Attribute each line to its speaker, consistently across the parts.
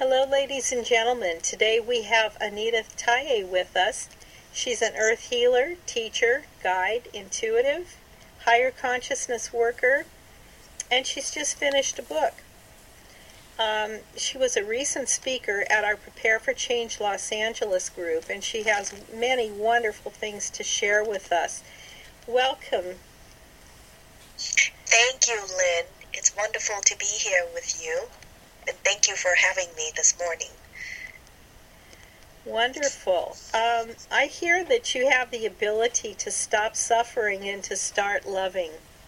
Speaker 1: Hello, ladies and gentlemen. Today we have Anita Taye with us. She's an earth healer, teacher, guide, intuitive, higher consciousness worker, and she's just finished a book. She was a recent speaker at our Prepare for Change Los Angeles group, and she has many wonderful things to share with us. Welcome.
Speaker 2: Thank you, Lynn. It's wonderful to be here with you, and thank you for having me this morning.
Speaker 1: Wonderful. I hear that you have the ability to stop suffering and to start loving.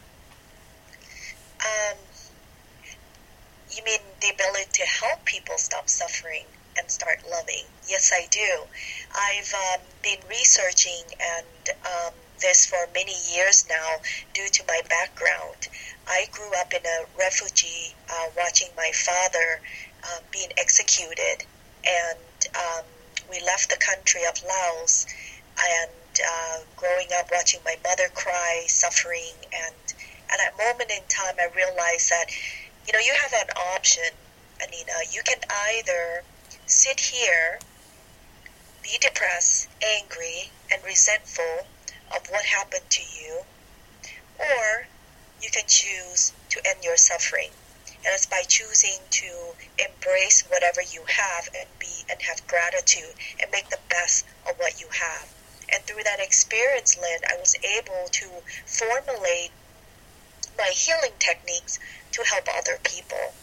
Speaker 2: You mean the ability to help people stop suffering and start loving? Yes, I do. I've been researching and this for many years now due to my background. I grew up in a refugee watching my father being executed, and we left the country of Laos, and growing up watching my mother cry, suffering, and at that moment in time I realized that you have an option, Anita. You can either sit here, be depressed, angry, and resentful of what happened to you, or you can choose to end your suffering. And it's by choosing to embrace whatever you have and have gratitude and make the best of what you have. And through that experience, Lynn, I was able to formulate my healing techniques to help other people.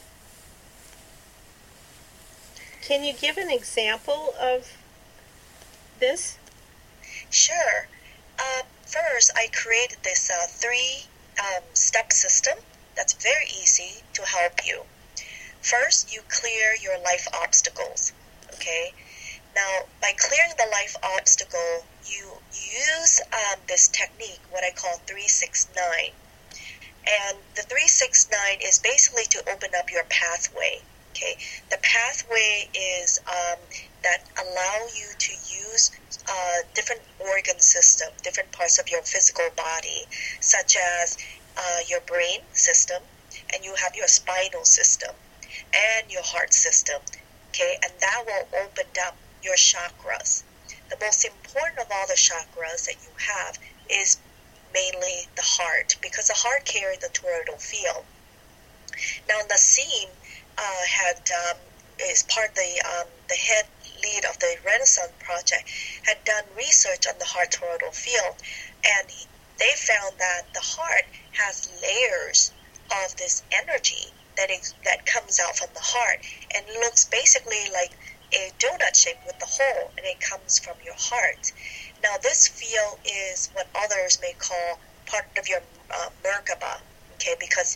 Speaker 1: Can you give an example of this?
Speaker 2: Sure. First, I created this three-step system that's very easy to help you. First, you clear your life obstacles, okay? Now, by clearing the life obstacle, you use this technique, what I call 369. And the 369 is basically to open up your pathway, okay? The pathway is that allow you to use different organ system, different parts of your physical body, such as your brain system, and you have your spinal system, and your heart system, okay? And that will open up your chakras. The most important of all the chakras that you have is mainly the heart, because the heart carries the toroidal field. Now, Nassim is part of the head lead of the Renaissance Project, had done research on the heart toroidal field, and they found that the heart has layers of this energy that comes out from the heart, and looks basically like a donut shape with the hole, and it comes from your heart. Now, this field is what others may call part of your Merkaba, okay? Because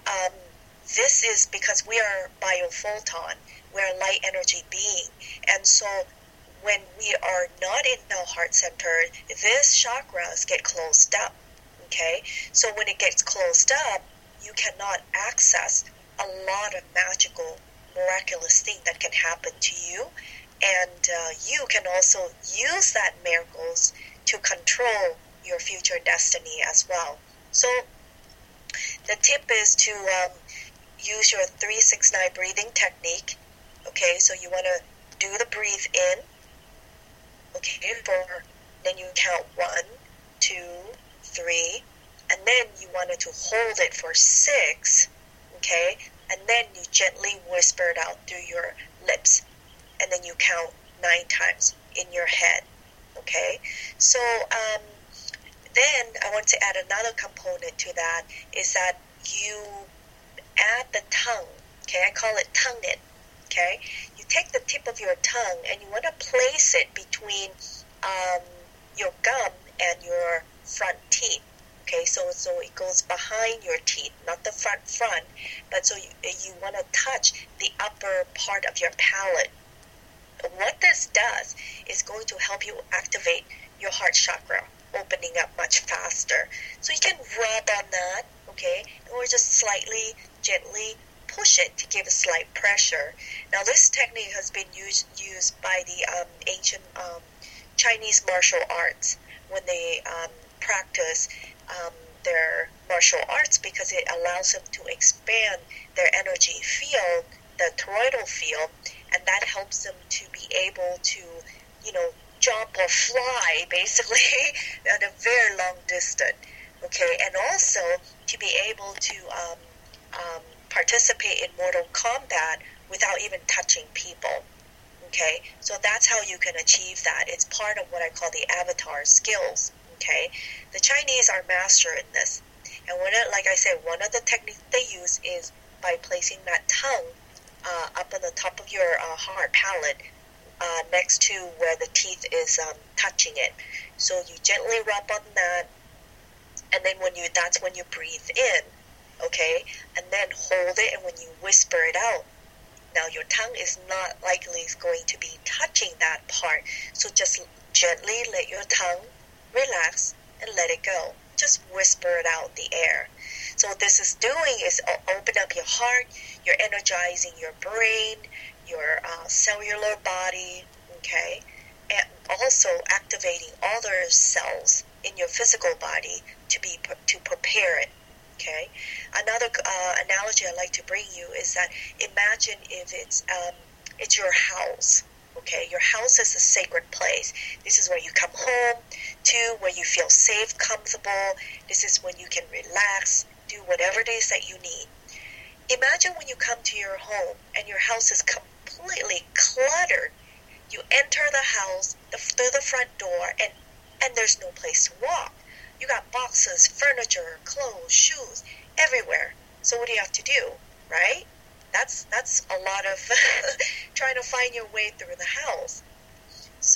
Speaker 2: this is because we are biophoton, we're a light energy being, and so when we are not in the heart center, these chakras get closed up, okay? So when it gets closed up, you cannot access a lot of magical, miraculous things that can happen to you. And you can also use that miracles to control your future destiny as well. So the tip is to use your 369 breathing technique. Okay, so you want to do the breathe in. Okay, then you count 1, 2, 3, and then you wanted to hold it for 6. Okay, and then you gently whisper it out through your lips. And then you count 9 times in your head, okay? So then I want to add another component to that, is that you add the tongue, okay? I call it tongue-in, okay? You take the tip of your tongue and you want to place it between your gum and your front teeth, okay? So it goes behind your teeth, not the front, but so you want to touch the upper part of your palate. What this does is going to help you activate your heart chakra, opening up much faster. So you can rub on that, okay, or just slightly, gently push it to give a slight pressure. Now, this technique has been used by the ancient Chinese martial arts when they practice their martial arts, because it allows them to expand their energy field, the toroidal field, and and that helps them to be able to, jump or fly, basically, at a very long distance, okay? And also to be able to participate in Mortal Kombat without even touching people, okay? So that's how you can achieve that. It's part of what I call the avatar skills, okay? The Chinese are master in this. And like I said, one of the techniques they use is by placing that tongue up on the top of your hard palate, next to where the teeth is touching it. So you gently rub on that, and then that's when you breathe in, okay? And then hold it, and when you whisper it out, now your tongue is not likely going to be touching that part. So just gently let your tongue relax and let it go. Just whisper it out the air. So what this is doing is open up your heart, you're energizing your brain, your cellular body, okay, and also activating other cells in your physical body to prepare it, okay. Another analogy I like to bring you is that imagine if it's your house, okay. Your house is a sacred place. This is where you come home to, where you feel safe, comfortable. This is when you can relax, do whatever it is that you need. Imagine when you come to your home and your house is completely cluttered. You enter the house through the front door and there's no place to walk. You got boxes, furniture, clothes, shoes, everywhere. So what do you have to do, right? That's a lot of trying to find your way through the house. So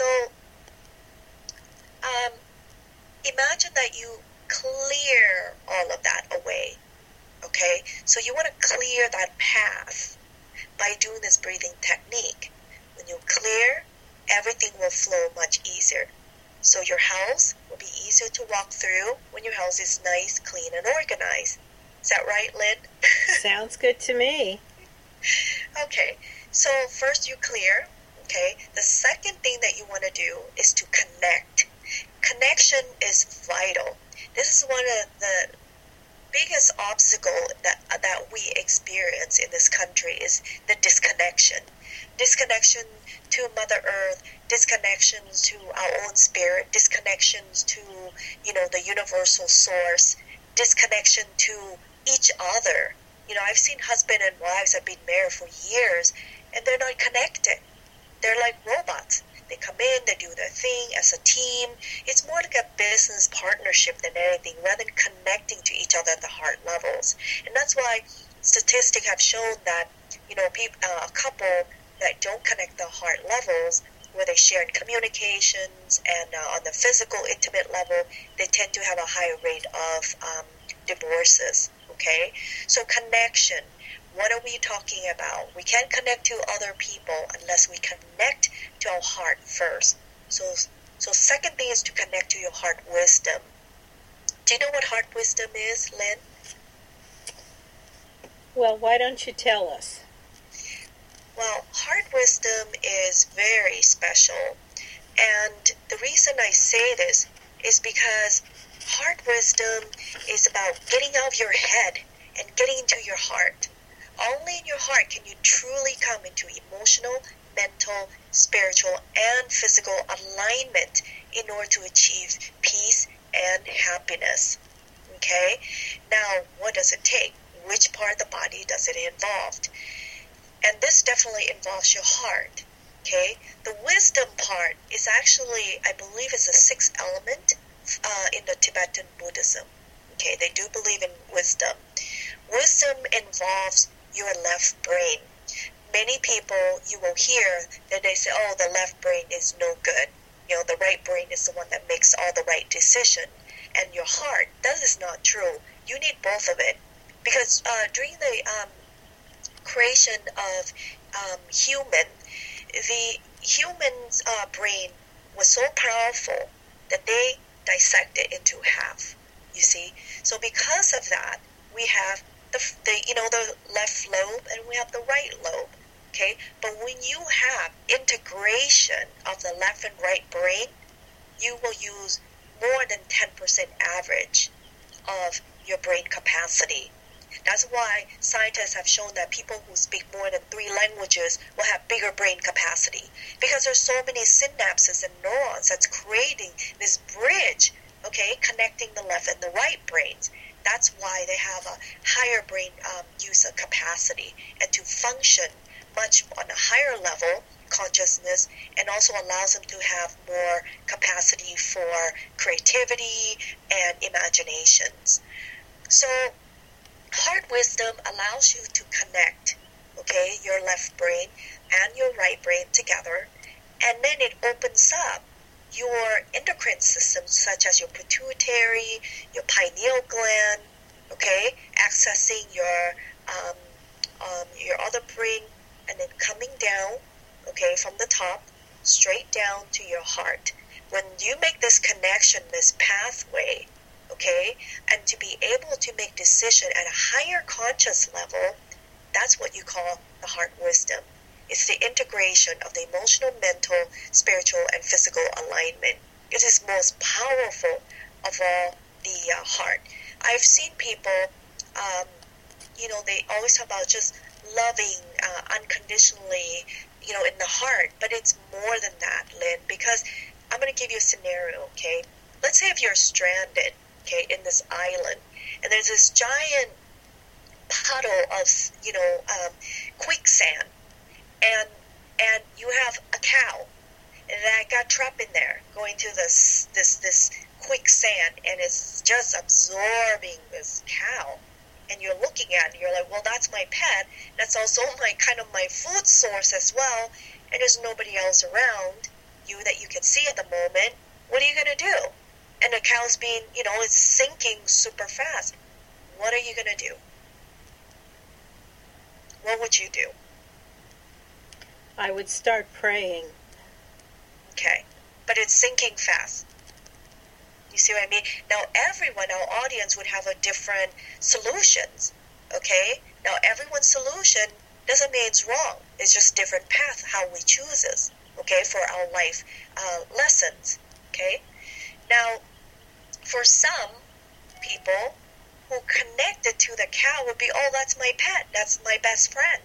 Speaker 2: imagine that you clear all of that away, okay? So you want to clear that path by doing this breathing technique. When you clear, everything will flow much easier. So your house will be easier to walk through when your house is nice, clean, and organized. Is that right, Lynn?
Speaker 1: Sounds good to me.
Speaker 2: Okay, so first you clear, okay? The second thing that you want to do is to connect. Connection is vital. This is one of the biggest obstacle that we experience in this country is the disconnection. Disconnection to Mother Earth, disconnections to our own spirit, disconnections to, the universal source, disconnection to each other. I've seen husband and wives have been married for years and they're not connected. They're like robots. They come in, they do their thing as a team. It's more like a business partnership than anything, rather than connecting to each other at the heart levels. And that's why statistics have shown that, a couple that don't connect the heart levels, where they share in communications and on the physical, intimate level, they tend to have a higher rate of divorces, okay? So connection. What are we talking about? We can't connect to other people unless we connect to our heart first. So second thing is to connect to your heart wisdom. Do you know what heart wisdom is, Lynn?
Speaker 1: Well, why don't you tell us?
Speaker 2: Well, heart wisdom is very special. And the reason I say this is because heart wisdom is about getting out of your head and getting into your heart. Only in your heart can you truly come into emotional, mental, spiritual, and physical alignment in order to achieve peace and happiness. Okay? Now, what does it take? Which part of the body does it involve? And this definitely involves your heart. Okay? The wisdom part is actually, I believe, is the sixth element in the Tibetan Buddhism. Okay? They do believe in wisdom. Wisdom involves your left brain. Many people, you will hear that they say, oh, the left brain is no good. The right brain is the one that makes all the right decision. And your heart, that is not true. You need both of it. Because during the creation of human, the human's brain was so powerful that they dissected into half, you see. So because of that, we have the left lobe and we have the right lobe, okay? But when you have integration of the left and right brain, you will use more than 10% average of your brain capacity. That's why scientists have shown that people who speak more than 3 languages will have bigger brain capacity, because there's so many synapses and neurons that's creating this bridge, okay, connecting the left and the right brains. That's why they have a higher brain use of capacity and to function much on a higher level consciousness, and also allows them to have more capacity for creativity and imaginations. So heart wisdom allows you to connect, okay, your left brain and your right brain together, and then it opens up your endocrine systems, such as your pituitary, your pineal gland, okay, accessing your other brain, and then coming down, okay, from the top, straight down to your heart. When you make this connection, this pathway, okay, and to be able to make decision at a higher conscious level, that's what you call the heart wisdom. It's the integration of the emotional, mental, spiritual, and physical alignment. It is most powerful of all the heart. I've seen people, they always talk about just loving unconditionally, in the heart, but it's more than that, Lynn, because I'm going to give you a scenario, okay? Let's say if you're stranded, okay, in this island, and there's this giant puddle of, quicksand, and you have a cow that got trapped in there, going through this quicksand, and it's just absorbing this cow. And you're looking at it, you're like, well, that's my pet. That's also my food source as well. And there's nobody else around you that you can see at the moment. What are you going to do? And the cow's being, it's sinking super fast. What are you going to do? What would you do?
Speaker 1: I would start praying.
Speaker 2: Okay. But it's sinking fast. You see what I mean? Now, everyone, our audience, would have a different solutions, okay? Now, everyone's solution doesn't mean it's wrong. It's just different path, how we choose it, okay, for our life lessons, okay? Now, for some people who connected to the cow would be, oh, that's my pet, that's my best friend,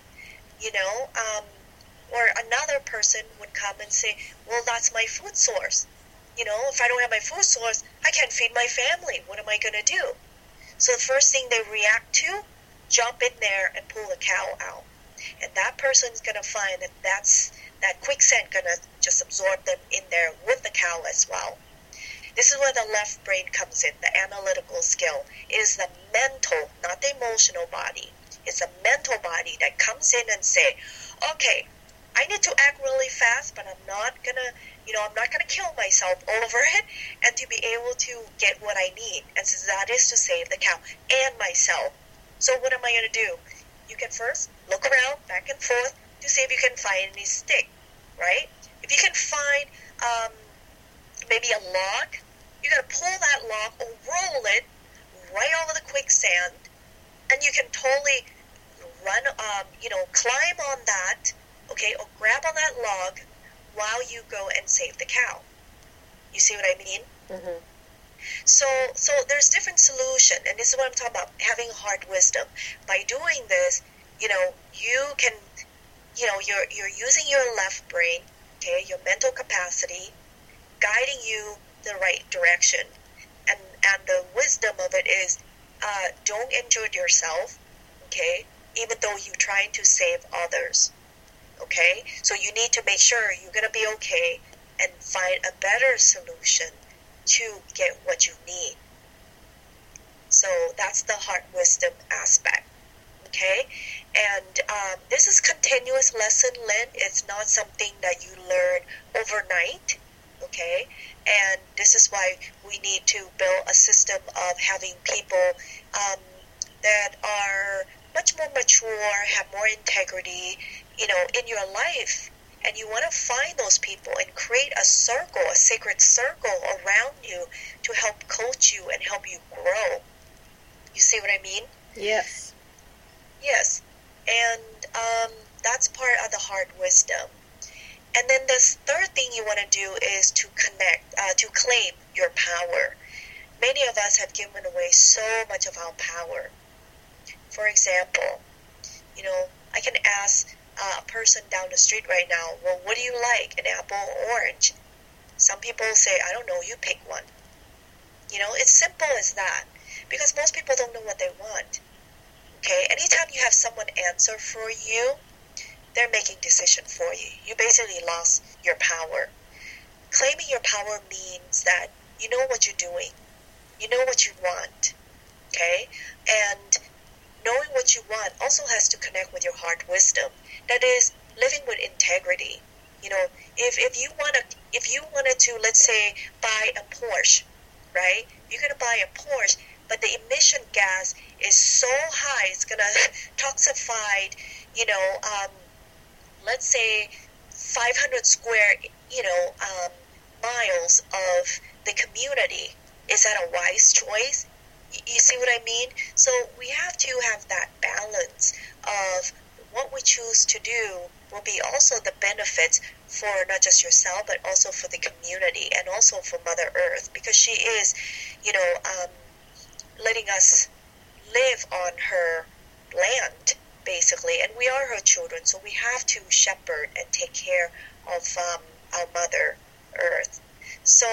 Speaker 2: or another person would come and say, well, that's my food source. If I don't have my food source, I can't feed my family. What am I going to do? So the first thing they react to, jump in there and pull the cow out. And that person's going to find that quicksand going to just absorb them in there with the cow as well. This is where the left brain comes in, the analytical skill. It is the mental, not the emotional body. It's the mental body that comes in and say, okay, I need to act really fast, but I'm not going to kill myself over it, and to be able to get what I need. And so that is to save the cow and myself. So what am I going to do? You can first look around, back and forth, to see if you can find any stick, right? If you can find maybe a log, you're going to pull that log or roll it right over the quicksand, and you can totally run, climb on that, okay, or grab on that log while you go and save the cow. You see what I mean?
Speaker 1: Mm-hmm.
Speaker 2: So there's different solution, and this is what I'm talking about, having heart wisdom. By doing this, you can, you're using your left brain, okay, your mental capacity, guiding you the right direction. And the wisdom of it is, don't injure yourself, okay, even though you're trying to save others. Okay, so you need to make sure you're going to be okay and find a better solution to get what you need. So that's the heart wisdom aspect. Okay, and this is continuous lesson, Lynn. It's not something that you learn overnight. Okay, and this is why we need to build a system of having people that are much more mature, have more integrity, in your life. And you want to find those people and create a circle, a sacred circle around you to help coach you and help you grow. You see what I mean?
Speaker 1: Yes.
Speaker 2: Yes. And that's part of the heart wisdom. And then this third thing you want to do is to connect, to claim your power. Many of us have given away so much of our power For example, I can ask a person down the street right now, well, what do you like, an apple or orange? Some people say, I don't know, you pick one. It's simple as that, because most people don't know what they want. Okay, anytime you have someone answer for you, they're making decision for you. You basically lost your power. Claiming your power means that you know what you're doing. You know what you want. Okay? And knowing what you want also has to connect with your heart wisdom. That is, living with integrity. If you wanted to, let's say, buy a Porsche, right? You're gonna buy a Porsche, but the emission gas is so high, it's gonna toxify, let's say 500 square, miles of the community. Is that a wise choice? You see what I mean? So we have to have that balance of what we choose to do will be also the benefits for not just yourself, but also for the community and also for Mother Earth, because she is, letting us live on her land, basically, and we are her children, so we have to shepherd and take care of our Mother Earth. So,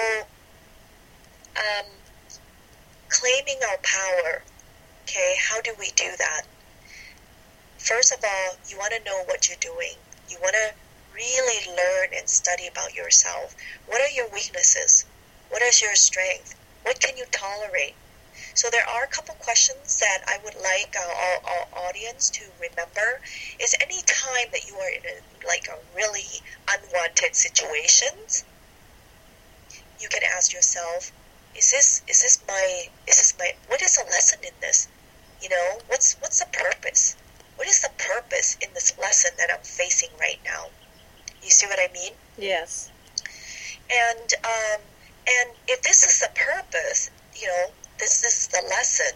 Speaker 2: claiming our power, okay, how do we do that? First of all, you want to know what you're doing. You want to really learn and study about yourself. What are your weaknesses? What is your strength? What can you tolerate? So there are a couple questions that I would like our audience to remember. Is any time that you are in a really unwanted situations, you can ask yourself, is this my what is the lesson in this? What's the purpose? What is the purpose in this lesson that I'm facing right now? You see what I mean?
Speaker 1: Yes.
Speaker 2: And if this is the purpose, this is the lesson.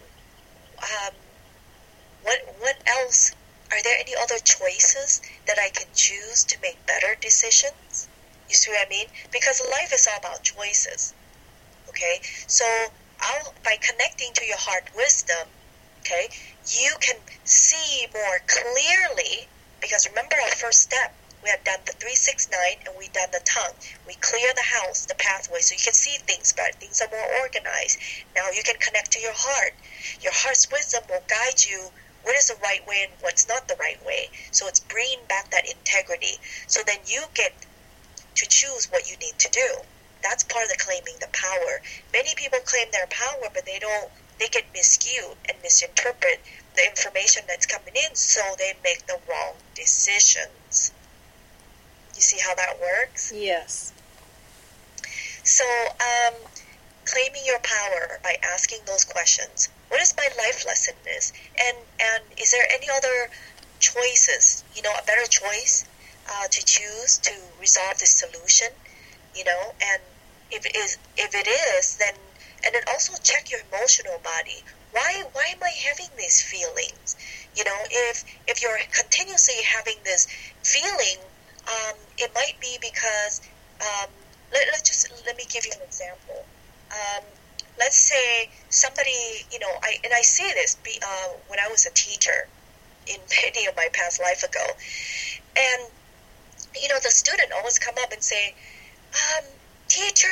Speaker 2: What else? Are there any other choices that I can choose to make better decisions? You see what I mean? Because life is all about choices. Okay, so by connecting to your heart wisdom, okay, you can see more clearly, because remember our first step, we have done the 369 and we've done the tongue. We clear the house, the pathway, so you can see things better. Things are more organized. Now you can connect to your heart. Your heart's wisdom will guide you what is the right way and what's not the right way. So it's bringing back that integrity. So then you get to choose what you need to do. That's part of the claiming the power. Many people claim their power, but they get miscued and misinterpret the information that's coming in, so they make the wrong decisions. You see how that works?
Speaker 1: Yes.
Speaker 2: So, claiming your power by asking those questions. What is my life lesson is? And is there any other choices, a better choice to choose to resolve this solution? And if it is, then, and then also check your emotional body. Why am I having these feelings? If you're continuously having this feeling, it might be because, let me give you an example. Let's say somebody, I see this when I was a teacher in many of my past life ago, and the student always come up and say, teacher,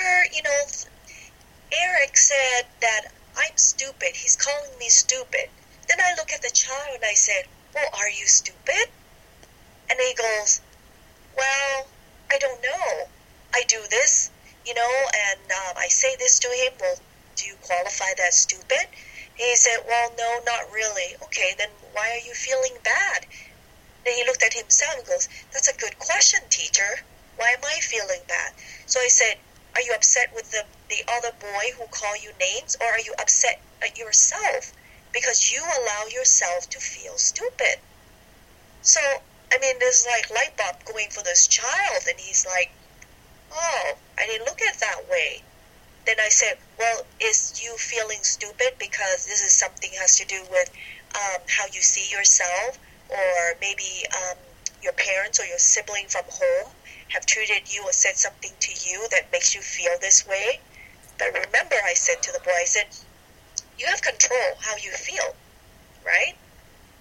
Speaker 2: Eric said that I'm stupid. He's calling me stupid. Then I look at the child and I said, well, are you stupid? And he goes, well, I don't know. I do this, and I say this to him. Well, do you qualify that stupid? He said, well, no, not really. Okay, then why are you feeling bad? Then he looked at himself and goes, that's a good question, teacher. Why am I feeling bad? So I said, are you upset with the other boy who called you names, or are you upset at yourself because you allow yourself to feel stupid? So, there's light bulb going for this child, and he's like, oh, I didn't look at it that way. Then I said, well, is you feeling stupid because this is something has to do with how you see yourself, or maybe your parents or your sibling from home have treated you or said something to you that makes you feel this way? But remember, I said to the boy, I said, you have control how you feel, right?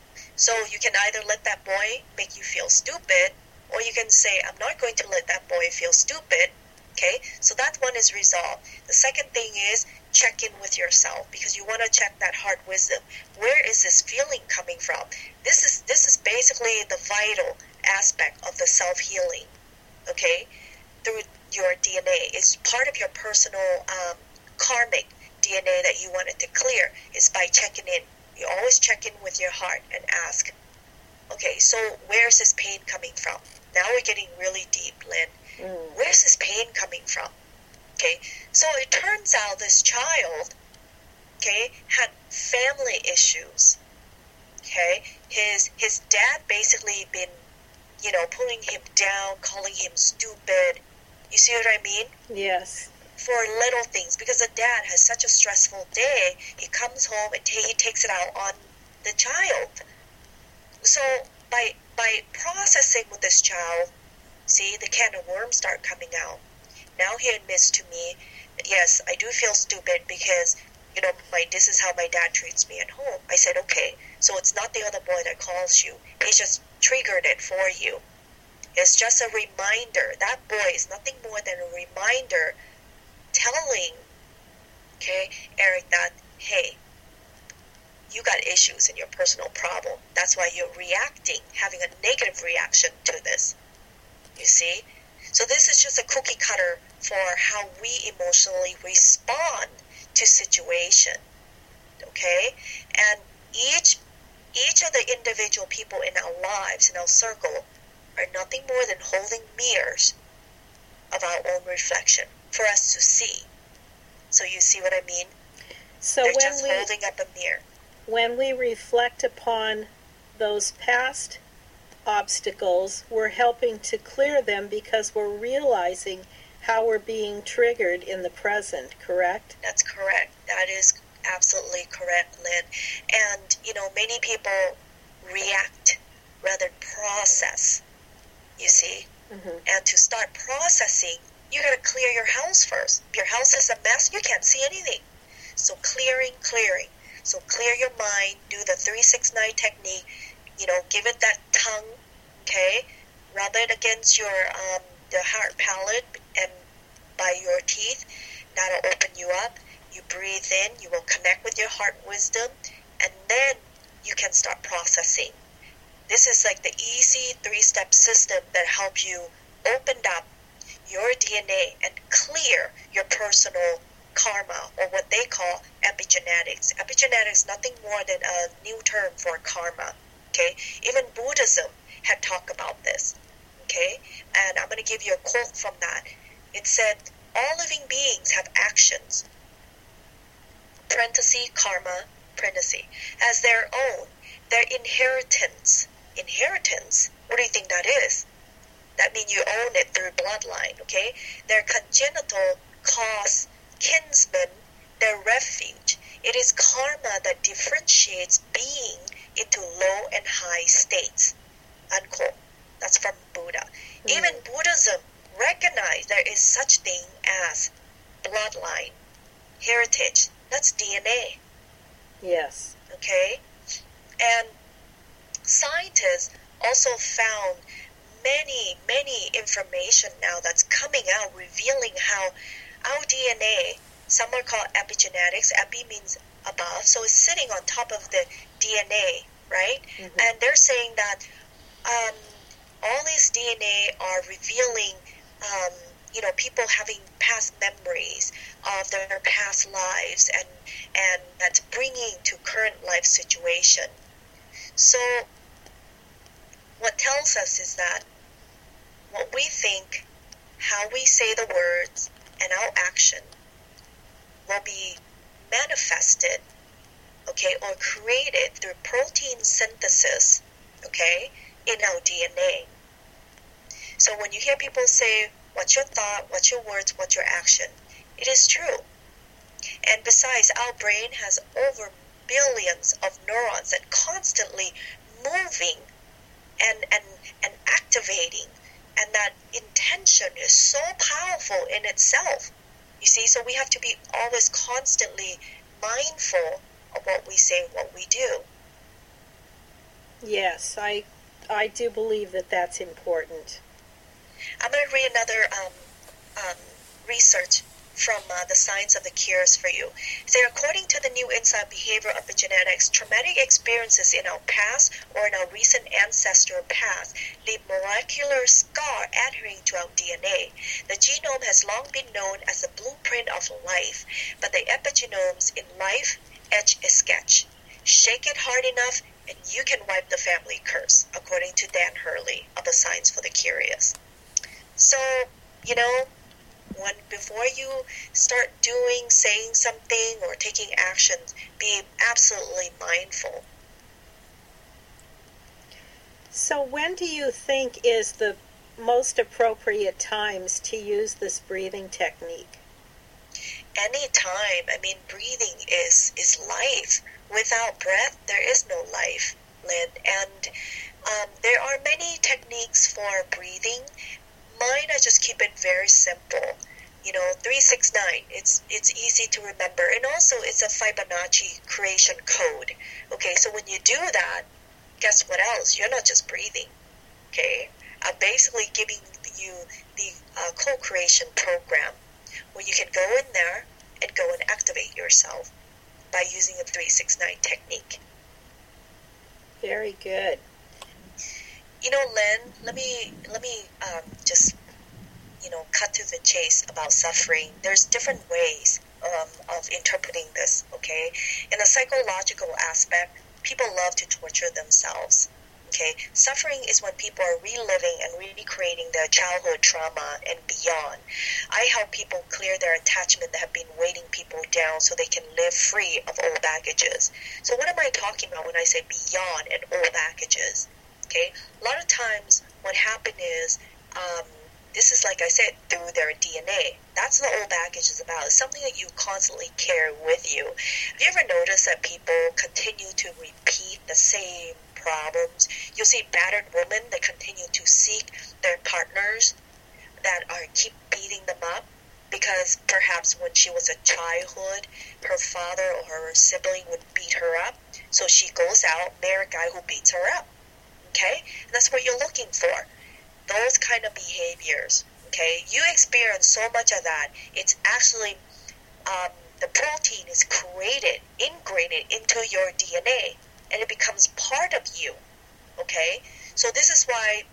Speaker 2: So you can either let that boy make you feel stupid, or you can say, I'm not going to let that boy feel stupid. Okay, so that one is resolved. The second thing is check in with yourself, because you want to check that heart wisdom. Where is this feeling coming from? This is basically the vital aspect of the self-healing. Okay, through your DNA. It's part of your personal karmic DNA that you wanted to clear, is by checking in. You always check in with your heart and ask, okay, so where's this pain coming from? Now we're getting really deep, Lynn. Where's this pain coming from? Okay, so it turns out this child, okay, had family issues. Okay, his dad basically been, pulling him down, calling him stupid. You see what I mean?
Speaker 1: Yes.
Speaker 2: For little things, because the dad has such a stressful day, he comes home and he takes it out on the child. So by processing with this child, see, the can of worms start coming out. Now he admits to me, yes, I do feel stupid because, this is how my dad treats me at home. I said, okay, so it's not the other boy that calls you. He just triggered it for you. It's just a reminder. That boy is nothing more than a reminder telling, okay, Eric, that, hey, you got issues in your personal problem. That's why you're reacting, having a negative reaction to this. You see? So this is just a cookie cutter for how we emotionally respond to situation. Okay? And each of the individual people in our lives, in our circle, are nothing more than holding mirrors of our own reflection for us to see. So you see what I mean?
Speaker 1: So
Speaker 2: they're just holding up a mirror.
Speaker 1: When we reflect upon those past obstacles, we're helping to clear them because we're realizing how we're being triggered in the present, correct?
Speaker 2: That's correct. That is absolutely correct, Lynn. And, many people react rather than process, you see?
Speaker 1: Mm-hmm.
Speaker 2: And to start processing, you got to clear your house first. If your house is a mess, you can't see anything. So clearing. So clear your mind, do the 3-6-9 technique, give it that tongue, okay? Rub it against your the heart palate and by your teeth. That'll open you up. You breathe in, you will connect with your heart wisdom, and then you can start processing. This is like the easy 3-step system that helps you open up your DNA and clear your personal karma, or what they call epigenetics. Epigenetics is nothing more than a new term for karma. Okay, even Buddhism had talked about this. Okay, and I'm going to give you a quote from that. It said, "All living beings have actions, parenthesis, karma, parenthesis, as their own, their inheritance." Inheritance? What do you think that is? That means you own it through bloodline. Okay, their congenital cause, kinsmen, their refuge. It is karma that differentiates being into low and high states. Unquote. That's from Buddha. Even Buddhism recognizes there is such thing as bloodline, heritage. That's DNA.
Speaker 1: Yes.
Speaker 2: Okay? And scientists also found many information now that's coming out revealing how our DNA, some are called epigenetics. Epi means above, so it's sitting on top of the DNA, right? Mm-hmm. And they're saying that all these DNA are revealing, people having past memories of their past lives, and that's bringing to current life situation. So what tells us is that what we think, how we say the words, and our action will be manifested, okay, or created through protein synthesis, okay, in our DNA. So when you hear people say, what's your thought, what's your words, what's your action, it is true. And besides, our brain has over billions of neurons that constantly moving and activating, and that intention is so powerful in itself. You see, so we have to be always constantly mindful of what we say, what we do.
Speaker 1: Yes, I do believe that that's important.
Speaker 2: I'm going to read another um, research from the Science of the Cures for you. So according to the new insight behavioral epigenetics, traumatic experiences in our past or in our recent ancestral past leave molecular scar adhering to our DNA. The genome has long been known as the blueprint of life, but the epigenomes in life etch a sketch. Shake it hard enough and you can wipe the family curse, according to Dan Hurley of the Science for the Curious. So, you know, before you start doing, saying something, or taking actions, be absolutely mindful.
Speaker 1: So when do you think is the most appropriate times to use this breathing technique?
Speaker 2: Any time. I mean, breathing is life. Without breath, there is no life, Lynn. And there are many techniques for breathing. Mine, I just keep it very simple. 369, it's easy to remember. And also, it's a Fibonacci creation code. Okay, so when you do that, guess what else? You're not just breathing. Okay, I'm basically giving you the co-creation program where you can go in there and go and activate yourself by using a 369 technique.
Speaker 1: Very good.
Speaker 2: Lynn, let me just cut to the chase about suffering. There's different ways of interpreting this. Okay, in the psychological aspect, people love to torture themselves. Okay, suffering is when people are reliving and recreating their childhood trauma and beyond. I help people clear their attachment that have been weighting people down so they can live free of old baggages. So what am I talking about when I say beyond and old baggages? Okay, a lot of times what happened is, this is, like I said, through their DNA. That's what old baggage is about. It's something that you constantly carry with you. Have you ever noticed that people continue to repeat the same problems? You'll see battered women that continue to seek their partners that keep beating them up because perhaps when she was a childhood, her father or her sibling would beat her up. So she goes out, marry a guy who beats her up. Okay? And that's what you're looking for. Those kind of behaviors, okay? You experience so much of that. It's actually, the protein is integrated into your DNA, and it becomes part of you, okay? So this is why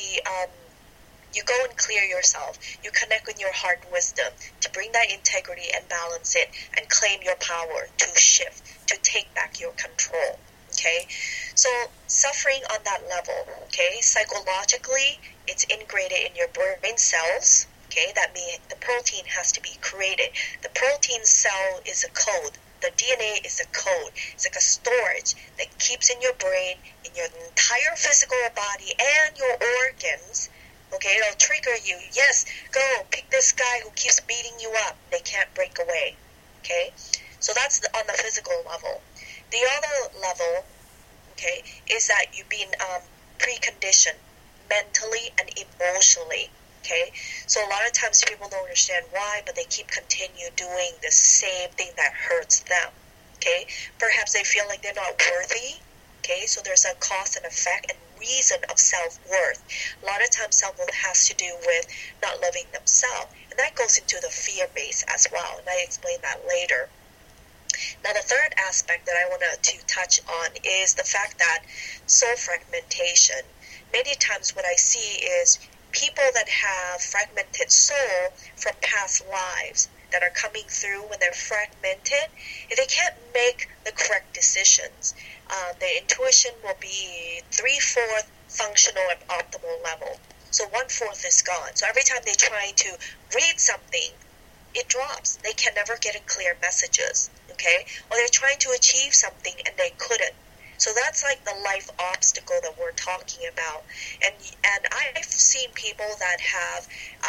Speaker 2: you go and clear yourself. You connect with your heart wisdom to bring that integrity and balance it and claim your power to shift, to take back your control, okay? So suffering on that level, okay, psychologically, it's integrated in your brain cells, okay, that means the protein has to be created. The protein cell is a code. The DNA is a code. It's like a storage that keeps in your brain, in your entire physical body and your organs, okay, it'll trigger you. Yes, go, pick this guy who keeps beating you up. They can't break away, okay? So that's on the physical level. The other level, okay, is that you've been preconditioned mentally and emotionally, okay? So a lot of times people don't understand why, but they continue doing the same thing that hurts them, okay? Perhaps they feel like they're not worthy, okay? So there's a cause and effect and reason of self-worth. A lot of times self-worth has to do with not loving themselves, and that goes into the fear base as well, and I explain that later. Now, the third aspect that I want to touch on is the fact that soul fragmentation. Many times what I see is people that have fragmented soul from past lives that are coming through when they're fragmented, they can't make the correct decisions. Their intuition will be 3/4 functional at optimal level. So 1/4 is gone. So every time they try to read something, it drops. They can never get clear messages, okay? Or they're trying to achieve something and they couldn't. So that's like the life obstacle that we're talking about. And I've seen people that have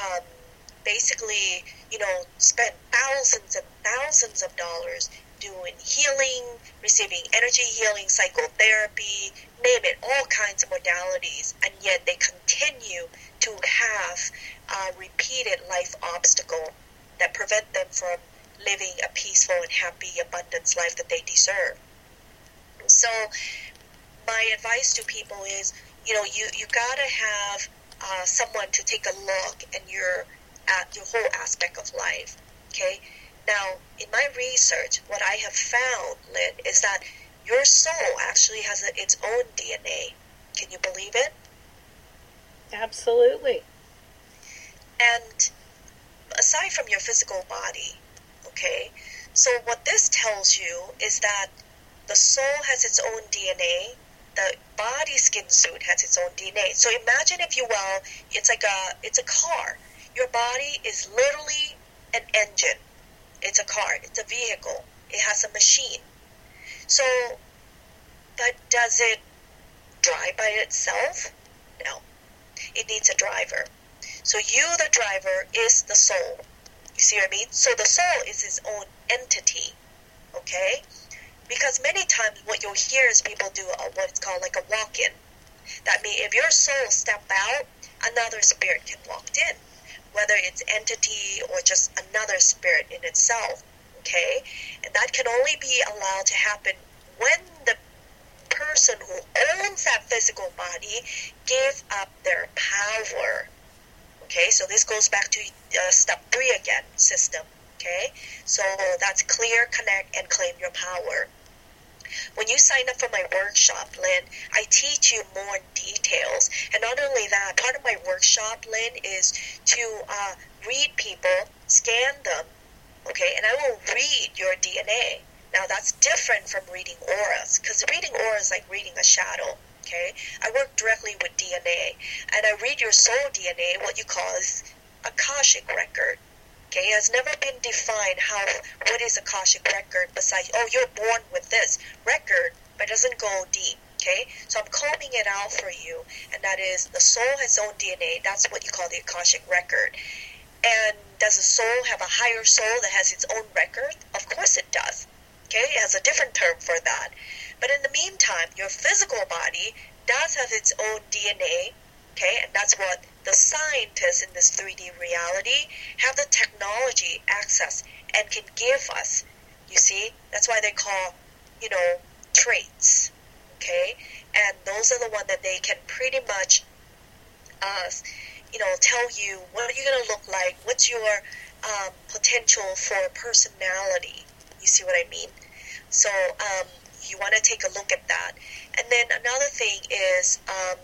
Speaker 2: basically, spent thousands and thousands of dollars doing healing, receiving energy healing, psychotherapy, name it, all kinds of modalities, and yet they continue to have a repeated life obstacle that prevent them from living a peaceful and happy abundance life that they deserve. So my advice to people is, you gotta have someone to take a look at your whole aspect of life. Okay. Now, in my research, what I have found, Lynn, is that your soul actually has its own DNA. Can you believe it?
Speaker 1: Absolutely.
Speaker 2: And aside from your physical body, okay, so what this tells you is that the soul has its own DNA, the body skin suit has its own DNA. So imagine, if you will, it's a car. Your body is literally an engine. It's a car. It's a vehicle. It has a machine. So, but does it drive by itself? No. It needs a driver. So you, the driver, is the soul. You see what I mean? So the soul is its own entity. Okay? Because many times what you'll hear is people do what's called like a walk-in. That means if your soul step out, another spirit can walk in. Whether it's entity or just another spirit in itself. Okay? And that can only be allowed to happen when the person who owns that physical body gives up their power. Okay? So this goes back to step 3 again, system. Okay? So that's clear, connect, and claim your power. When you sign up for my workshop, Lynn, I teach you more details. And not only that, part of my workshop, Lynn, is to read people, scan them, okay, and I will read your DNA. Now, that's different from reading auras, because reading auras is like reading a shadow, okay? I work directly with DNA, and I read your soul DNA, what you call is Akashic record. Okay, it has never been defined what is Akashic record besides, you're born with this record, but it doesn't go deep. Okay, so I'm combing it out for you, and that is the soul has its own DNA. That's what you call the Akashic record. And does the soul have a higher soul that has its own record? Of course it does. Okay, it has a different term for that. But in the meantime, your physical body does have its own DNA. Okay, and that's what the scientists in this 3D reality have the technology access and can give us. You see, that's why they call, traits. Okay, and those are the ones that they can pretty much, tell you what are you going to look like, what's your potential for personality. You see what I mean? So you want to take a look at that. And then another thing is,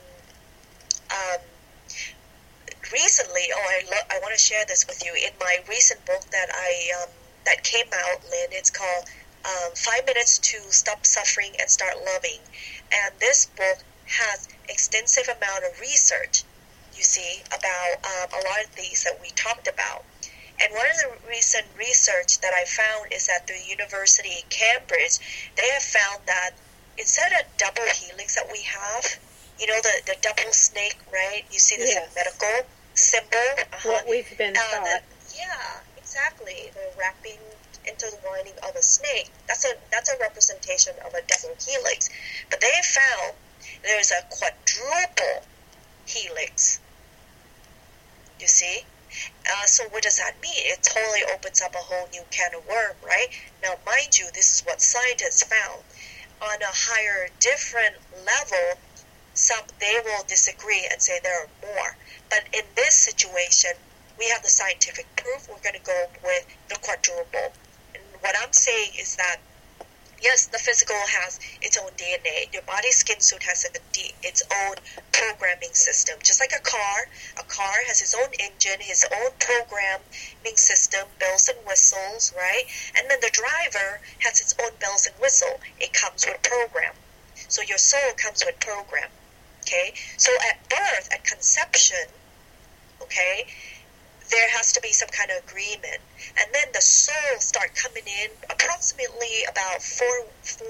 Speaker 2: recently, I want to share this with you. In my recent book that came out, Lynn, it's called 5 Minutes to Stop Suffering and Start Loving. And this book has extensive amount of research, you see, about a lot of things that we talked about. And one of the recent research that I found is at the University of Cambridge, they have found that instead of double helix that we have, the double snake, right? You see this medical symbol.
Speaker 1: What we've been taught.
Speaker 2: Yeah, exactly. The wrapping intertwining of a snake. That's a representation of a double helix. But they have found there's a quadruple helix. You see? So what does that mean? It totally opens up a whole new can of worms, right? Now, mind you, this is what scientists found. On a higher, different level, they will disagree and say there are more. But in this situation, we have the scientific proof. We're going to go with the quadruple. And what I'm saying is that, yes, the physical has its own DNA. Your body skin suit has its own programming system. Just like a car has its own engine, its own programming system, bells and whistles, right? And then the driver has its own bells and whistle. It comes with program. So your soul comes with program. Okay? So at birth, at conception, okay, there has to be some kind of agreement. And then the soul start coming in approximately about four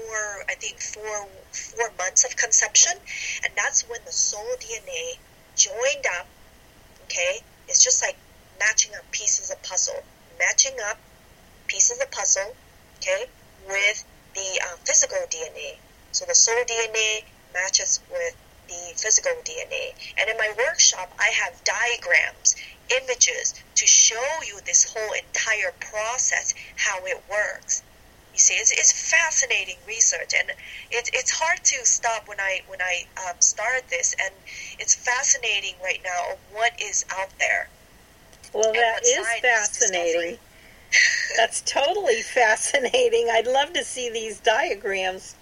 Speaker 2: months of conception. And that's when the soul DNA joined up, okay? It's just like matching up pieces of puzzle. Matching up pieces of puzzle, okay, with the physical DNA. So the soul DNA matches with the physical DNA. And in my workshop, I have diagrams, images to show you this whole entire process, how it works. You see, it's fascinating research, and it's hard to stop when I started this, and it's fascinating right now of what is out there.
Speaker 1: Well, that is fascinating. That's totally fascinating. I'd love to see these diagrams.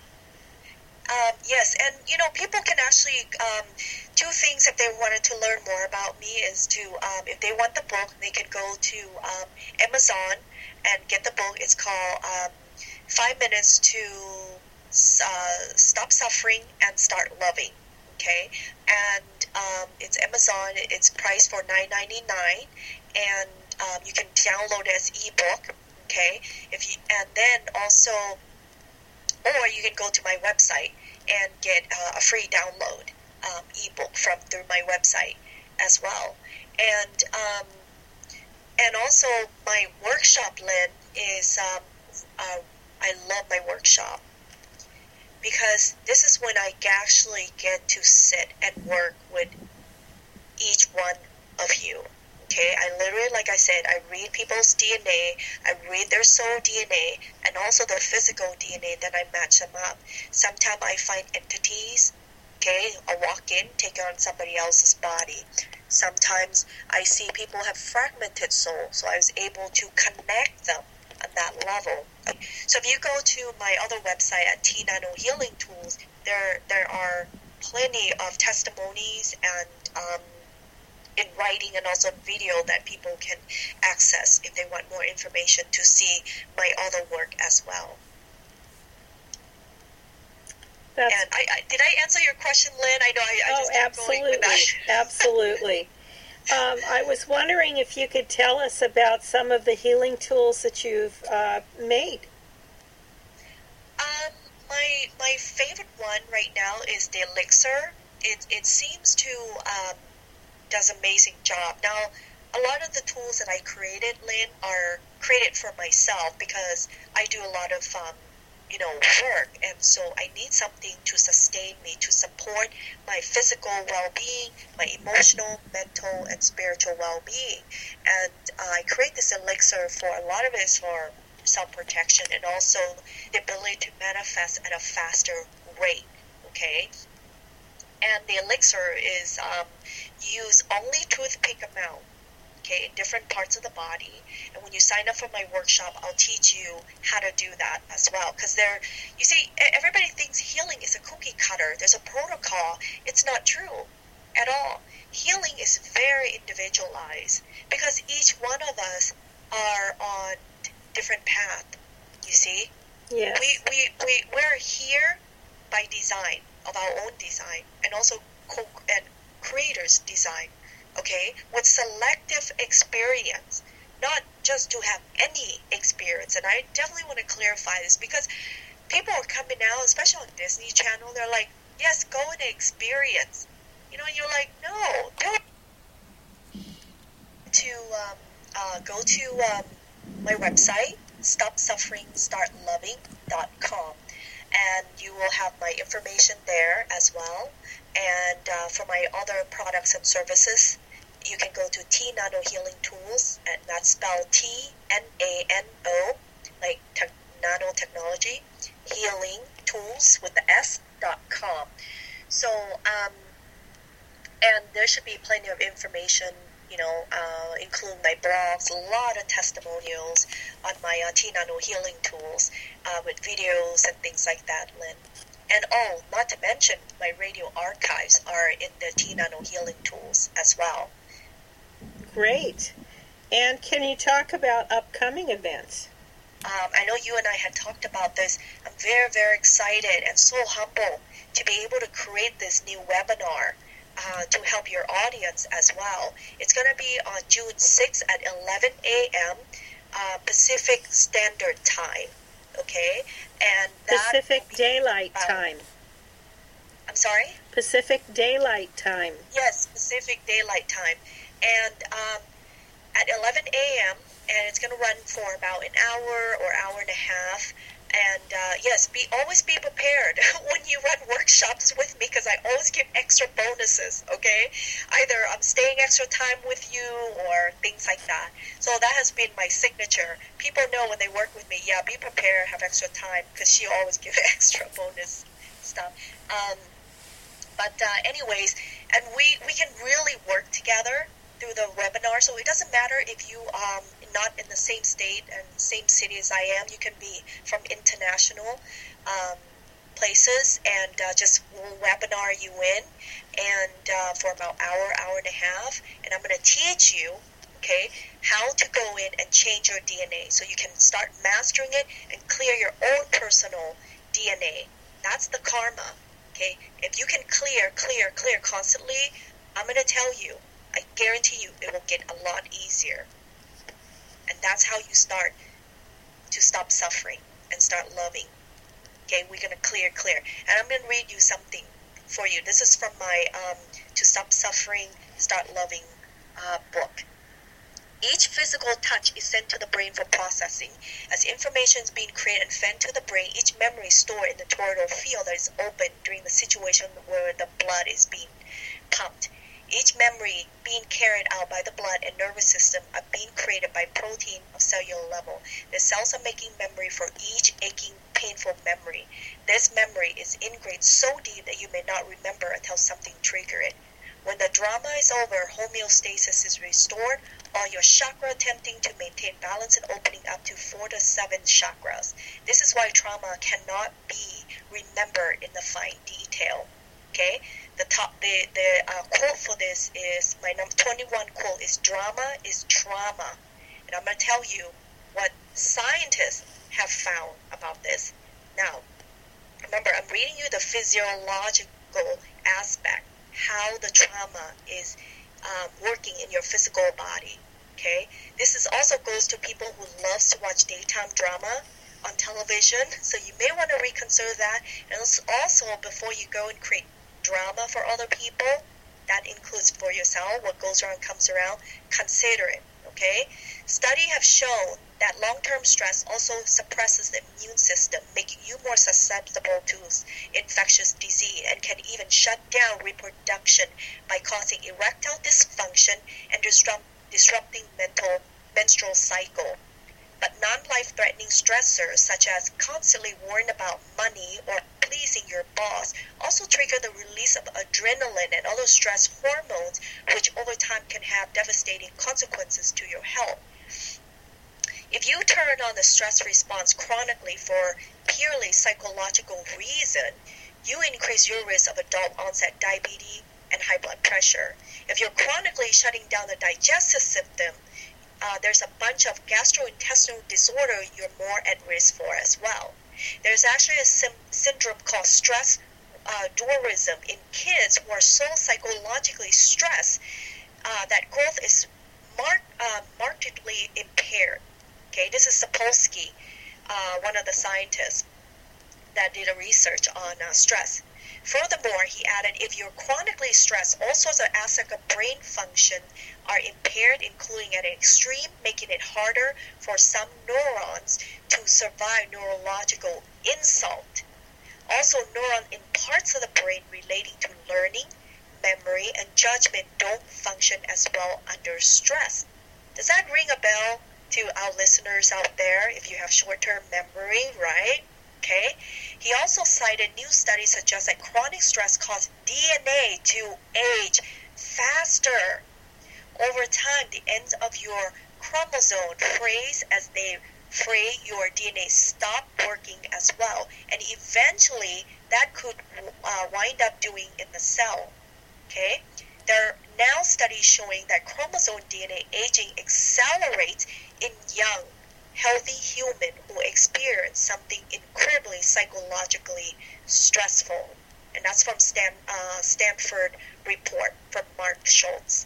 Speaker 2: Yes, and people can actually do things if they wanted to learn more about me. Is to if they want the book, they can go to Amazon and get the book. It's called 5 Minutes to Stop Suffering and Start Loving. Okay, and it's Amazon. It's priced for $9.99, and you can download it as ebook. Okay, and then also, or you can go to my website and get a free download ebook through my website as well. And also my workshop, Lynn, is I love my workshop because this is when I actually get to sit and work with each one of you. Okay, I literally, like I said, I read people's DNA, I read their soul DNA, and also their physical DNA, then I match them up. Sometimes I find entities, okay, I walk in, take on somebody else's body. Sometimes I see people have fragmented soul, so I was able to connect them on that level. So if you go to my other website at T Nano Healing Tools, there are plenty of testimonies and in writing and also video that people can access if they want more information to see my other work as well. And did I answer your question, Lynn? I know I just kept going with that.
Speaker 1: Absolutely. I was wondering if you could tell us about some of the healing tools that you've made.
Speaker 2: My favorite one right now is the elixir. It seems to does an amazing job. Now, a lot of the tools that I created, Lynn, are created for myself because I do a lot of work, and so I need something to sustain me, to support my physical well-being, my emotional, mental, and spiritual well-being. And I create this elixir for a lot of it is for self-protection and also the ability to manifest at a faster rate. Okay. And the elixir is use only toothpick amount, okay, in different parts of the body. And when you sign up for my workshop, I'll teach you how to do that as well. Because you see, everybody thinks healing is a cookie cutter. There's a protocol. It's not true at all. Healing is very individualized because each one of us are on different path. You see,
Speaker 1: yes.
Speaker 2: We're here by design, of our own design, and also creators' design, okay, with selective experience, not just to have any experience. And I definitely want to clarify this because people are coming out, especially on Disney Channel, they're like, yes, go and experience. And you're like, no, don't. Go to my website, stopsufferingstartloving.com. And you will have my information there as well. And for my other products and services, you can go to T Nano Healing Tools, and that's spelled TNANO, like nanotechnology, healing tools with the S.com. So, and there should be plenty of information, including my blogs, a lot of testimonials on my T Nano Healing Tools with videos and things like that, Lynn. And not to mention, my radio archives are in the T Nano Healing Tools as well.
Speaker 1: Great. And can you talk about upcoming events?
Speaker 2: I know you and I had talked about this. I'm very, very excited and so humble to be able to create this new webinar to help your audience as well. It's going to be on June 6th at 11 a.m. Pacific Standard Time. Okay? And that
Speaker 1: Pacific Daylight Time.
Speaker 2: I'm sorry?
Speaker 1: Pacific Daylight Time.
Speaker 2: Yes, Pacific Daylight Time. And at 11 a.m., and it's going to run for about an hour or hour and a half. And yes, always be prepared when you run workshops with me, because I always give extra bonuses, okay? Either I'm staying extra time with you or things like that. So that has been my signature. People know when they work with me, yeah, be prepared, have extra time, because she always gives extra bonus stuff. Anyways, and we can really work together through the webinar. So it doesn't matter if you not in the same state and same city as I am. You can be from international places, and just we'll webinar you in, and for about hour and a half, and I'm going to teach you, okay, how to go in and change your DNA so you can start mastering it and clear your own personal DNA. That's the karma. Okay, if you can clear constantly, I'm going to tell you, I guarantee you, it will get a lot easier. And that's how you start to stop suffering and start loving. Okay, we're going to clear. And I'm going to read you something for you. This is from my To Stop Suffering, Start Loving book. Each physical touch is sent to the brain for processing. As information is being created and fed to the brain, each memory is stored in the toroidal field that is open during the situation where the blood is being pumped. Each memory being carried out by the blood and nervous system are being created by protein of cellular level. The cells are making memory for each aching, painful memory. This memory is ingrained so deep that you may not remember until something triggers it. When the drama is over, homeostasis is restored, all your chakra attempting to maintain balance and opening up to 4 to 7 chakras. This is why trauma cannot be remembered in the fine detail. Okay? The quote for this is, my number 21 quote is, drama is trauma. And I'm going to tell you what scientists have found about this. Now, remember, I'm reading you the physiological aspect, how the trauma is working in your physical body. Okay, this is also goes to people who loves to watch daytime drama on television, so you may want to reconsider that. And also, before you go and create drama for other people, that includes for yourself, what goes around comes around, consider it. Okay, studies have shown that long-term stress also suppresses the immune system, making you more susceptible to infectious disease, and can even shut down reproduction by causing erectile dysfunction and disrupting menstrual cycle. But non-life-threatening stressors, such as constantly worrying about money or pleasing your boss, also trigger the release of adrenaline and other stress hormones, which over time can have devastating consequences to your health. If you turn on the stress response chronically for purely psychological reason, you increase your risk of adult-onset diabetes and high blood pressure. If you're chronically shutting down the digestive system, there's a bunch of gastrointestinal disorder you're more at risk for as well. There's actually a syndrome called stress dwarfism in kids who are so psychologically stressed that growth is markedly impaired. Okay, this is Sapolsky, one of the scientists that did a research on stress. Furthermore, he added, if you're chronically stressed, all sorts of aspects of brain function are impaired, including at an extreme, making it harder for some neurons to survive neurological insult. Also, neurons in parts of the brain relating to learning, memory, and judgment don't function as well under stress. Does that ring a bell to our listeners out there if you have short-term memory, right? Okay. He also cited new studies suggest that chronic stress causes DNA to age faster. Over time, the ends of your chromosome freeze as they fray, your DNA stop working as well. And eventually, that could wind up doing in the cell. Okay? There are now studies showing that chromosome DNA aging accelerates in young, healthy human who experience something incredibly psychologically stressful. And that's from Stanford report from Mark Schultz.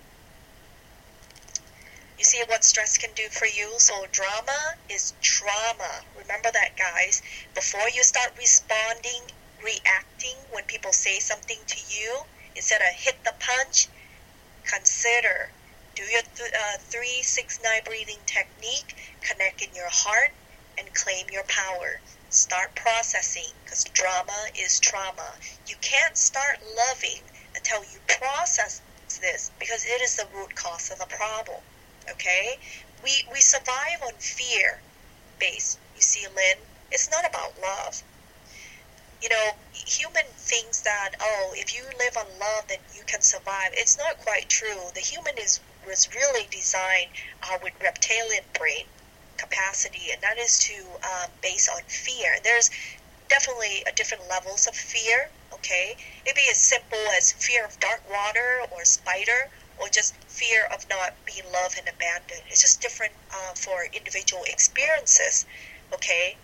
Speaker 2: You see what stress can do for you? So drama is trauma. Remember that, guys. Before you start reacting when people say something to you, instead of hit the punch, consider. Do your 3-6-9 breathing technique, connect in your heart, and claim your power. Start processing, because drama is trauma. You can't start loving until you process this, because it is the root cause of the problem. Okay? We survive on fear base. You see, Lynn, it's not about love. You know, human thinks that, oh, if you live on love, then you can survive. It's not quite true. The human was really designed with reptilian brain capacity, and that is to base on fear. There's definitely different levels of fear. Okay, maybe as simple as fear of dark water or spider, or just fear of not being loved and abandoned. It's just different for individual experiences. Okay,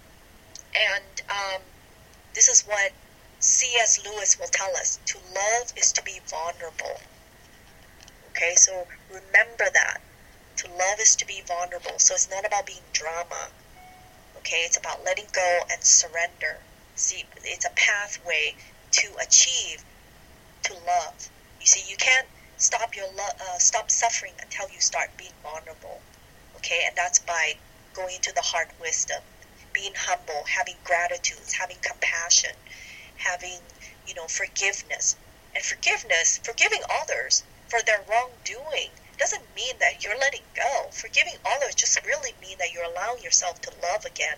Speaker 2: and this is what C.S. Lewis will tell us: to love is to be vulnerable. Okay, so remember that. To love is to be vulnerable. So it's not about being drama. Okay, it's about letting go and surrender. See, it's a pathway to achieve, to love. You see, you can't stop stop suffering until you start being vulnerable. Okay, and that's by going into the heart wisdom, being humble, having gratitude, having compassion, having, forgiveness. And forgiving others for their wrongdoing doesn't mean that you're letting go. Forgiving others just really mean that you're allowing yourself to love again.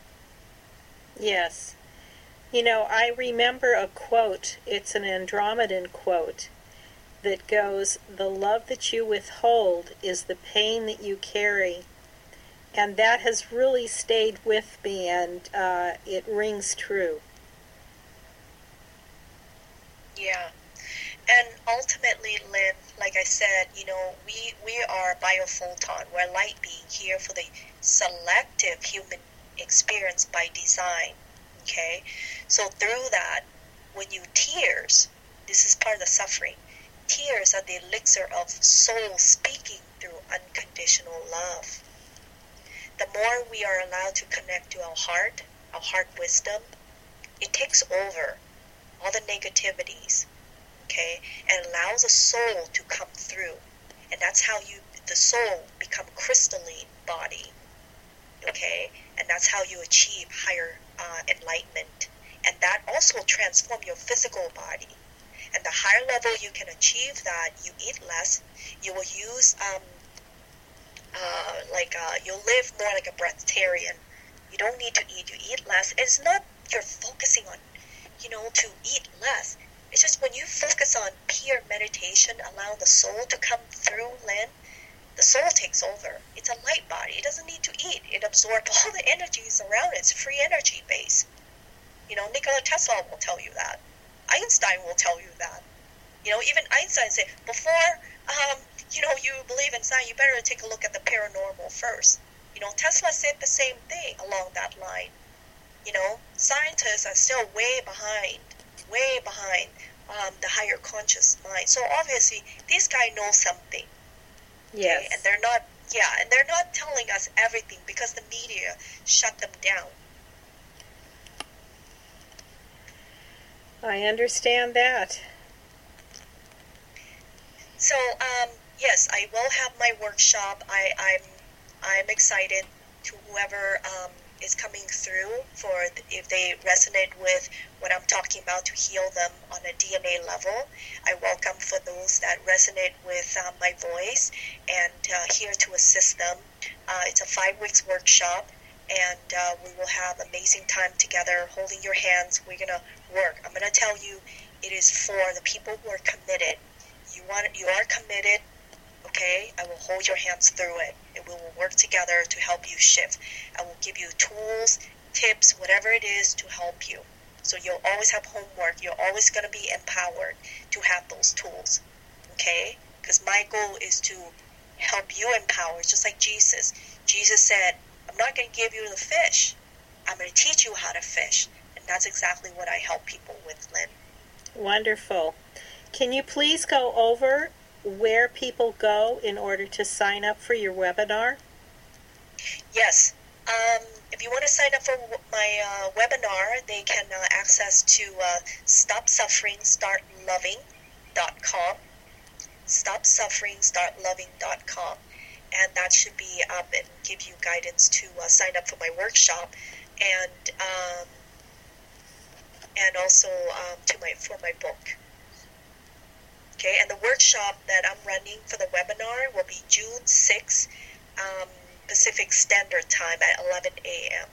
Speaker 1: Yes. I remember a quote, it's an Andromedan quote, that goes, "The love that you withhold is the pain that you carry." And that has really stayed with me, and it rings true.
Speaker 2: Yeah. And ultimately, Lynn, like I said, we are biophoton. We're light being here for the selective human experience by design. Okay? So through that, when you tears, this is part of the suffering. Tears are the elixir of soul speaking through unconditional love. The more we are allowed to connect to our heart wisdom, it takes over all the negativities. Okay, and allows the soul to come through, and that's how the soul become crystalline body. Okay, and that's how you achieve higher enlightenment, and that also transform your physical body. And the higher level you can achieve that, you eat less. You will use you'll live more like a breatharian. You don't need to eat. You eat less. It's not you're focusing on, to eat less. It's just when you focus on pure meditation, allowing the soul to come through, Lynn, the soul takes over. It's a light body. It doesn't need to eat. It absorbs all the energies around it. It's free energy base. Nikola Tesla will tell you that. Einstein will tell you that. Even Einstein said, before, you believe in science, you better take a look at the paranormal first. Tesla said the same thing along that line. Scientists are still way behind the higher conscious mind. So obviously, these guys know something.
Speaker 1: Yes.
Speaker 2: Okay? And they're not telling us everything because the media shut them down.
Speaker 1: I understand that.
Speaker 2: So, yes, I will have my workshop. I'm excited to whoever is coming through if they resonate with what I'm talking about, to heal them on a DNA level. I welcome for those that resonate with my voice, and here to assist them. It's a 5 weeks workshop, and we will have amazing time together, holding your hands. We're going to work. I'm going to tell you, it is for the people who are committed. You are committed. Okay, I will hold your hands through it, and we will work together to help you shift. I will give you tools, tips, whatever it is to help you. So you'll always have homework. You're always going to be empowered to have those tools. Okay? Because my goal is to help you empower, just like Jesus. Jesus said, I'm not going to give you the fish. I'm going to teach you how to fish. And that's exactly what I help people with, Lynn.
Speaker 1: Wonderful. Can you please go over where people go in order to sign up for your webinar?
Speaker 2: Yes. If you want to sign up for my webinar, they can access to stopsufferingstartloving.com. Stopsufferingstartloving.com. And that should be up and give you guidance to sign up for my workshop. and also for my book. Okay, and the workshop that I'm running for the webinar will be June 6th, Pacific Standard Time at 11 a.m.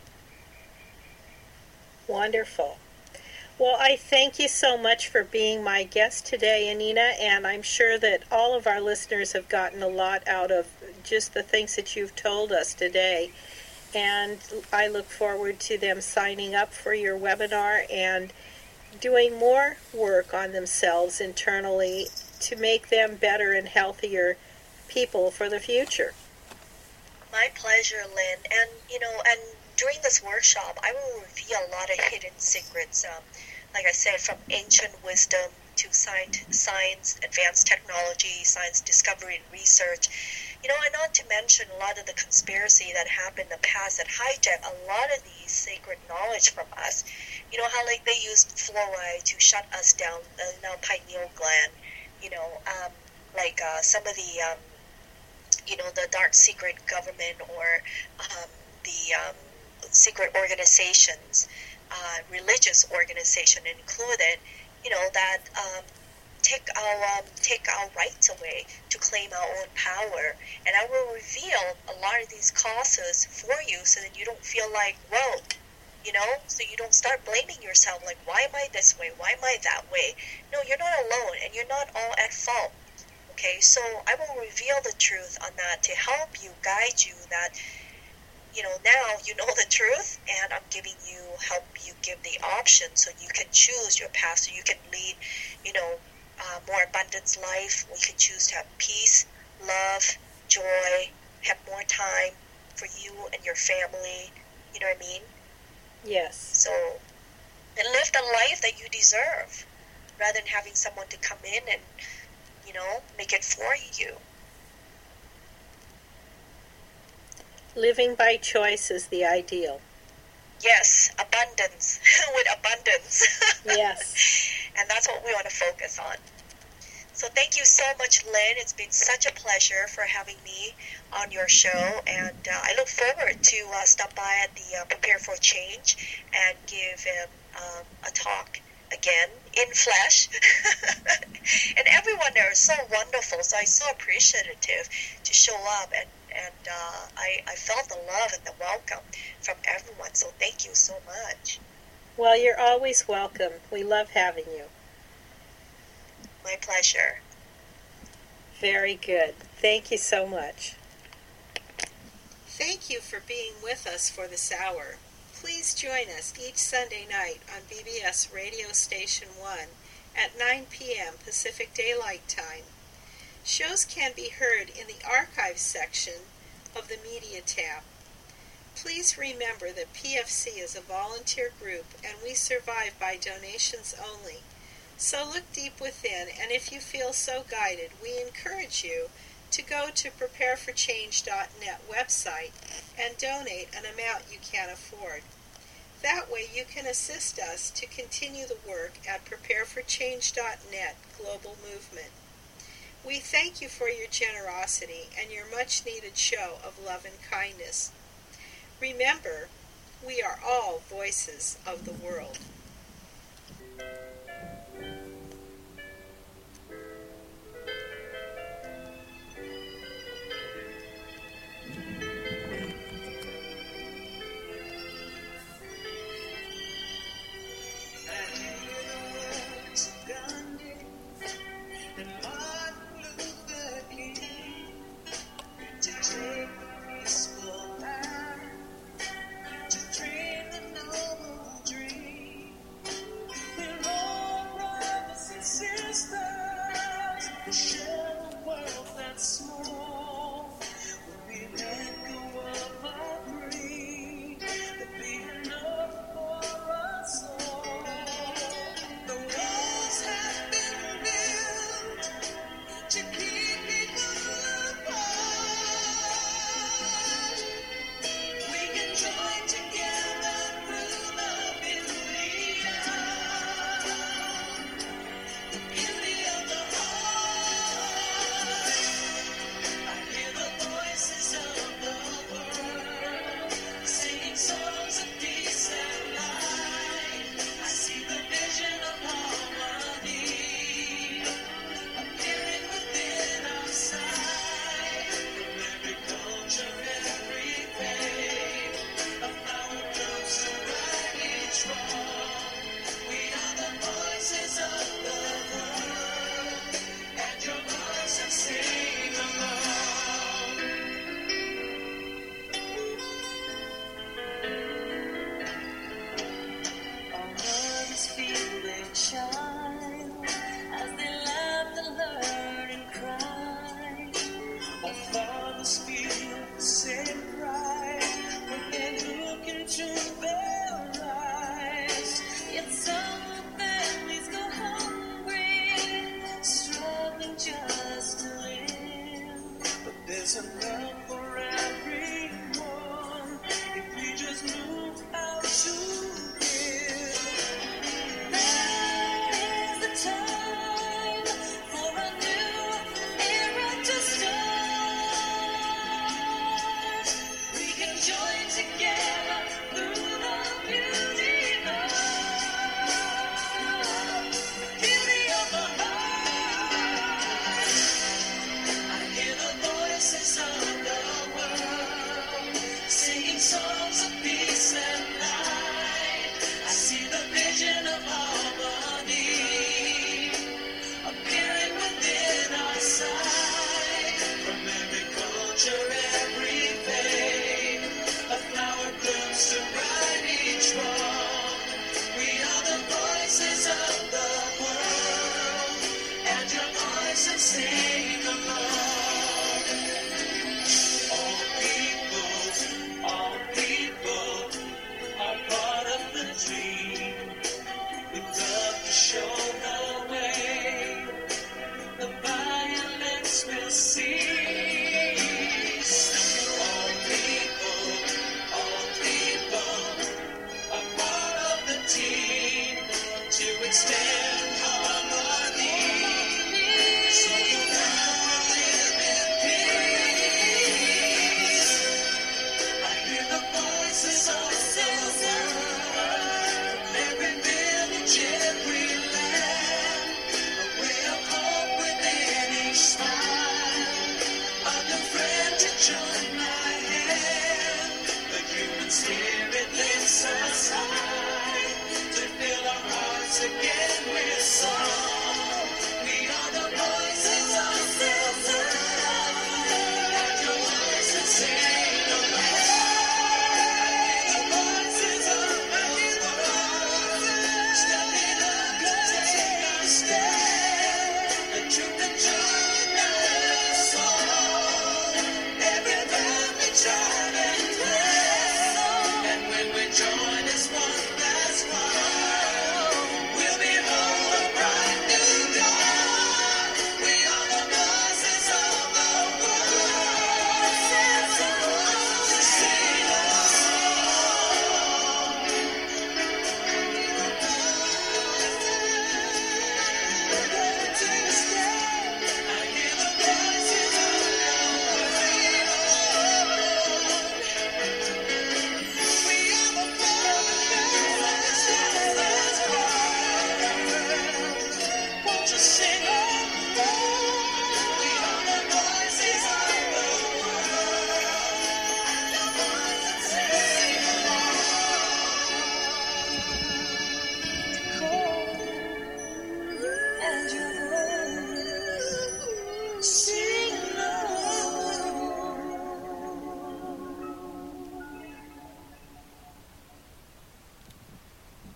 Speaker 1: Wonderful. Well, I thank you so much for being my guest today, Anina, and I'm sure that all of our listeners have gotten a lot out of just the things that you've told us today. And I look forward to them signing up for your webinar and doing more work on themselves internally to make them better and healthier people for the future.
Speaker 2: My pleasure, Lynn. And, and during this workshop, I will reveal a lot of hidden secrets, like I said, from ancient wisdom to science, advanced technology, science discovery and research. And not to mention a lot of the conspiracy that happened in the past that hijacked a lot of these sacred knowledge from us. How like they used fluoride to shut us down, the pineal gland. Some of the dark secret government or the secret organizations, religious organization included, that take our rights away to claim our own power. And I will reveal a lot of these causes for you so that you don't feel like, whoa, so you don't start blaming yourself like, why am I this way? Why am I that way? No, you're not alone and you're not all at fault. Okay, so I will reveal the truth on that to help you, guide you that, now you know the truth, and I'm help you give the option so you can choose your path, so you can lead, more abundance life. We can choose to have peace, love, joy, have more time for you and your family, you know what I mean?
Speaker 1: Yes.
Speaker 2: So, and live the life that you deserve, rather than having someone to come in and, make it for you.
Speaker 1: Living by choice is the ideal.
Speaker 2: Yes, abundance, with abundance.
Speaker 1: Yes.
Speaker 2: And that's what we want to focus on. So thank you so much, Lynn. It's been such a pleasure for having me on your show, and I look forward to stop by at the Prepare for Change and give a talk again in flesh. And everyone there is so wonderful, so I'm so appreciative to show up, and I felt the love and the welcome from everyone, so thank you so much.
Speaker 1: Well, you're always welcome. We love having you.
Speaker 2: My pleasure.
Speaker 1: Very good. Thank you so much. Thank you for being with us for this hour. Please join us each Sunday night on BBS Radio Station 1 at 9 p.m. Pacific Daylight Time. Shows can be heard in the Archives section of the Media tab. Please remember that PFC is a volunteer group and we survive by donations only. So look deep within, and if you feel so guided, we encourage you to go to prepareforchange.net website and donate an amount you can afford. That way you can assist us to continue the work at prepareforchange.net global movement. We thank you for your generosity and your much-needed show of love and kindness. Remember, we are all voices of the world.
Speaker 3: sing along. All people are part of the dream. We love to show the way. The violence will cease.